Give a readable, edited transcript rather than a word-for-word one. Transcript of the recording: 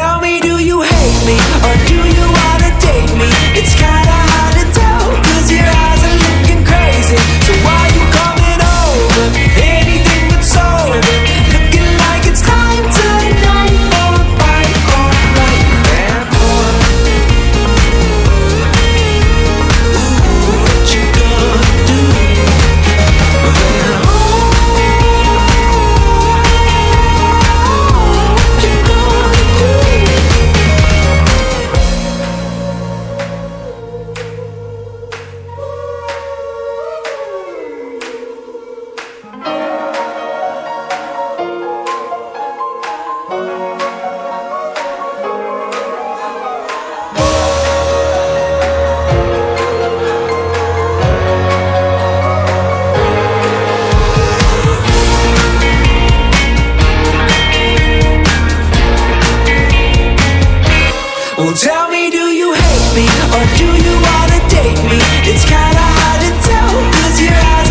tell me, do you hate me or do you wanna date me? It's kinda hard to tell, cause your eyes are looking crazy. So why you coming over? Anything but sober. Looking like it's time to know for a fight or flight. And what you gonna do? Well, tell me, do you hate me or do you wanna date me? It's kinda hard to tell, cause your eyes